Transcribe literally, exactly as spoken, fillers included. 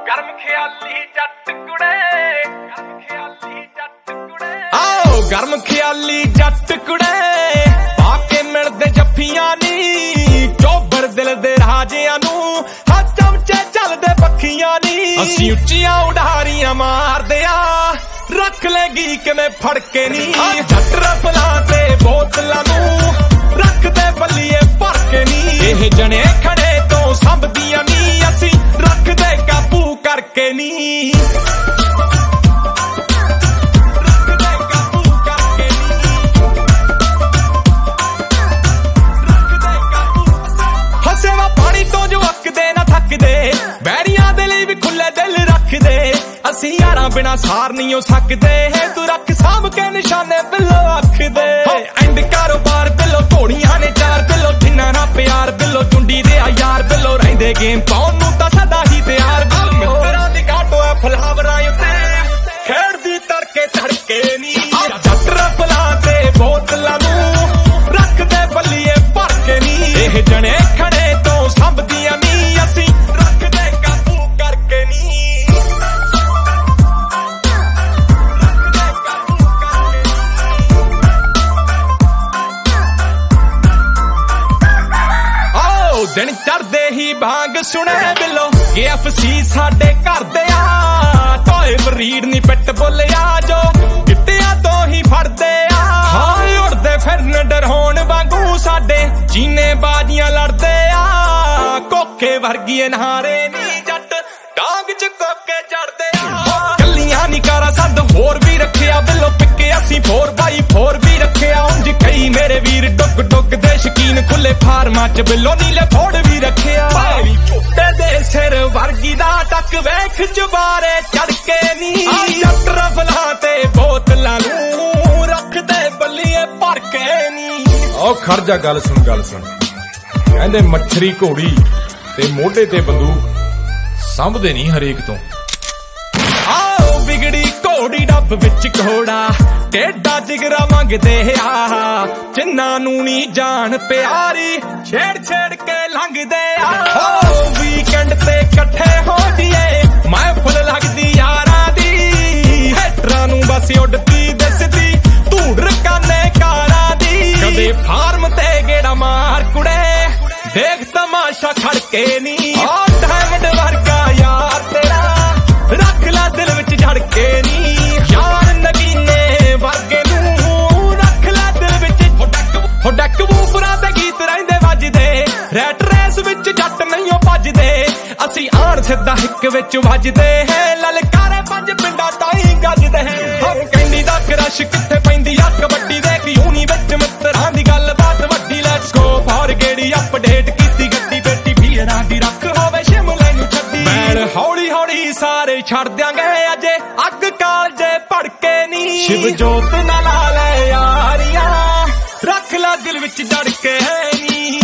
ਗਰਮ ਖਿਆਲੀ ਜੱਟ ਕੁੜੇ, ਗਰਮ ਖਿਆਲੀ ਜੱਟ ਕੁੜੇ, ਆਓ ਗਰਮ ਖਿਆਲੀ ਜੱਟ ਕੁੜੇ, ਪਾ ਕੇ ਮਿਲਦੇ ਜੱਫੀਆਂ ਨੀ, ਚੋਬਰ ਦਿਲ ਦੇ ਰਾਜਿਆਂ ਨੂੰ, ਹੱਥ ਚਮਚੇ ਚੱਲਦੇ ਪੱਖੀਆਂ ਨੀ। ਅਸੀਂ ਉੱਚੀਆਂ ਉਡਾਰੀਆਂ ਮਾਰਦੇ ਆ, ਰੱਖ ਲੈਗੀ ਕਿਵੇਂ ਫੜ ਕੇ ਨੀ, ਜੱਟ ਰਫਲਾਂ ਤੇ ਬੋਤਲਾਂ ਨੂੰ ਰੱਖਦੇ ਬੱਲੀਏ ਭਰ ਕੇ ਨੀ। ਇਹ ਜਣੇ ਖੜੇ ਤੋਂ ਸੰਭਦੀਆਂ ਨੀ, ਅਸੀਂ ਰੱਖਦੇ ਕਾਬੂ ਕਰਕੇ ਨੀ, ਰੱਖਦੇ ਕਾਬੂ ਕਰਕੇ ਨੀ, ਰੱਖਦੇ ਕਾਬੂ। ਹੱਸੇਵਾ ਪਾਣੀ ਤੋਂ ਜੋ ਅੱਕਦੇ ਨਾ ਥੱਕਦੇ, ਬੈਰੀਆਂ ਦੇ ਲਈ ਵੀ ਖੁੱਲੇ ਦਿਲ ਰੱਖਦੇ, ਅਸੀਂ ਯਾਰਾਂ ਬਿਨਾ ਸਾਰ ਨਹੀਂ ਹੋ ਸਕਦੇ, ਤੂੰ ਰੱਖ ਸਾਂਭ ਕੇ ਨਿਸ਼ਾਨੇ ਬਿੱਲੋ ਅੱਖ ਦੇ। ਐਂਡ ਕਾਰੋਬਾਰ ਬਿੱਲੋ ਘੋੜੀਆਂ ਨੇ ਚਾਰ ਬਿੱਲੋ, ਜਿੰਨਾ ਨਾ ਪਿਆਰ ਬਿੱਲੋ ਚੁੰਡੀ ਦੇ ਆ ਯਾਰ ਬਿੱਲੋ, ਰਹਿੰਦੇ ਗੇਮ ਪਾਉਣ ਨੂੰ ਤਾਂ ਸਦਾ ਹੀ ਤਿਆਰ ਬਿੱਲੋ। ਮਿੱਤਰਾਂ ਦੀ ਕਾਟੋ ਆ ਫਲਾਵਰਾਂ ਉੱਤੇ, ਖੇਡਦੀ ਤੜਕੇ ਤੜਕੇ ਨੀ, ਜੱਟ ਰਫਲਾਂ ਤੇ ਬੋਤਲਾਂ ਨੂੰ ਰੱਖਦੇ ਬੱਲੀਏ ਭਰ ਕੇ ਨੀ। ਇਹ ਜਣੇ ਖੜੇ ਤੋਂ ਸੰਭਦੀਆਂ ਨੀ, ਅਸੀਂ ਰੱਖਦੇ ਕਾਬੂ ਕਰਕੇ ਨੀ। ਦਿਨ ਚੜਦੇ ਹੀ ਬਾਂਗ ਸੁਣੇ ਬਿੱਲੋ, ਕੇ ਐਫ ਸੀ ਸਾਡੇ ਘਰ ਦੇ ਆ, ਟੋਏ ਬਰੀਡ ਨੀ ਪਿੱਟ ਬੋਲਿਆ ਜੋ ਗਿੱਟਿਆਂ ਤੋਂ ਹੀ ਫੜਦੇ ਆ। ਹਾਂ ਉੜਦੇ ਫਿਰਨ ਡਰਹੋਣ ਵਾਂਗੂ ਸਾਡੇ ਜੀਨੇ ਬਾਜ਼ੀਆਂ ਲੜਦੇ ਆ, ਕੋਕੇ ਵਰਗੀਏ ਨਹਾਰੇ ਨੀ ਜੱਟ ਡਾਂਗ ਚ ਕੋਕੇ ਜੜਦੇ ਆ। ਕੱਲੀਆਂ ਨੀ ਕਾਰਾਂ ਸੰਦ ਹੋਰ ਵੀ ਰੱਖਿਆ ਬਿੱਲੋ, ਪਿੱਕੇ ਅਸੀਂ ਫੋਰ ਬਾਈ ਫੋਰ ਵੀ ਰੱਖਿਆ, ਉਂਝ ਕਈ ਮੇਰੇ ਵੀਰ ਡੁੱਗ ਡੁੱਗ ਦੇ ਸ਼ਕੀਨ, ਖੁੱਲੇ ਫਾਰਮਾਂ ਚ ਬਿੱਲੋ ਨੀਲੇ ਫੋੜ ਵੀ ਰੱਖਿਆ। ਭਾਈ ਝੂਟੇ ਦੇ ਸਿਰ ਵਰਗੀ ਦਾ ਟੱਕ ਵੇਖ ਜਬਾਰੇ ਚੜ ਕੇ ਨੀ, ਜੱਟ ਰਫਲਾਂ ਤੇ ਬੋਤਲਾਂ ਨੂੰ ਰੱਖਦੇ ਬੱਲੀਏ ਭਰ ਕੇ ਨੀ। ਆਓ ਖੜ ਜਾ, ਗੱਲ ਸੁਣ ਗੱਲ ਸੁਣ, ਕਹਿੰਦੇ ਮੱਛਰੀ ਘੋੜੀ ਤੇ ਮੋਢੇ ਤੇ ਬੰਦੂਕ ਸੰਭਦੇ ਨਹੀਂ ਹਰੇਕ ਤੋਂ। ਆਓ ਵਿਗੜੀ ਘੋੜੀ ਡੱਬ ਵਿੱਚ ਘੋੜਾ, ਟੇਡਾ ਜਿਗਰਾ ਮੰਗਦੇ ਆ, ਜਿੰਨਾਂ ਨੂੰ ਨੀ ਜਾਣ ਪਿਆਰੀ ਛੇੜ ਛੇੜ ਕੇ ਲੰਘਦੇ ਆ। ਹੋ ਵੀਕਐਂਡ ਤੇ ਇਕੱਠੇ ਹੋ ਜੀਏ, ਮਹਿਫਲ ਲੱਗਦੀ ਯਾਰਾਂ ਦੀ, ਹੈਟਰਾਂ ਨੂੰ ਬਸ ਉੱਡਦੀ ਦਿਸਦੀ ਧੂੜ ਰਕਾਨੇ ਕਾਰਾਂ ਦੀ। ਕਦੇ ਫਾਰਮ ਤੇ ਗੇੜਾ ਮਾਰ ਕੁੜੇ, ਦੇਖ ਤਮਾਸ਼ਾ ਖੜ ਕੇ ਨੀ, ਆ ਡਾਇਮੰਡ ਵਰਗਾ ਯਾਰ ਤੇਰਾ ਰੱਖ ਲੈ ਦਿਲ ਵਿੱਚ ਜੜ ਕੇ ਨੀ, ਯਾਰ ਨਗੀਨੇ ਵਰਗੇ ਨੂੰ ਰੱਖ ਲੈ ਦਿਲ ਵਿੱਚ। ਹੋ ਡੱਕ ਵੂਫਰਾਂ ਦੇ ਗੀਤ ਰਹਿੰਦੇ ਵੱਜਦੇ, ਰੈਟ ਰੇਸ ਵਿੱਚ ਜੱਟ ਨਹੀਂ ਭੱਜਦੇ, ਅਸੀਂ ਆਣ ਸਿੱਧਾ ਹਿੱਕ ਵਿੱਚ ਵੱਜਦੇ ਹੈ, ਲਲਕਾਰੇ ਪੰਜ ਪਿੰਡਾਂ ਤਾਈਂ ਗੱਜਦੇ ਹੈ। ਹਮ ਕਹਿੰਦੀ ਦਾ ਕਰਸ਼ ਕਿੱਥੇ ਪੈਂਦੀ ਆ ਕਬੱਡੀ ਦੇਖ, ਯੂਨੀ ਵਿੱਚ ਮਿੱਤਰਾਂ ਦੀ ਗੱਲਬਾਤ ਵੱਡੀ, ਲੈਟਸ ਗੋ ਫਾਰ ਗੇੜੀ ਅਪਡੇਟ ਕੀਤੀ ਗੱਡੀ, ਬੇਟੀ ਵੀਰਾਂ ਦੀ ਰੱਖ ਹੋਵੇ ਸ਼ਿਮਲੇ ਨੂੰ ਛੱਡੀ। ਮੈਲ ਹੌਲੀ ਹੌਲੀ ਸਾਰੇ ਛੱਡ ਦਿਆਂਗੇ ਅਜੇ, ਅੱਗ ਕਾਲਜੇ ਭੜਕੇ ਨੀ, ਸ਼ਿਵ ਜੋਤ ਨਾਲ ਲਾ ਲੈ ਯਾਰੀਆਂ, ਰੱਖ ਲੈ ਦਿਲ ਵਿੱਚ ਜੜ ਕੇ ਨੀ।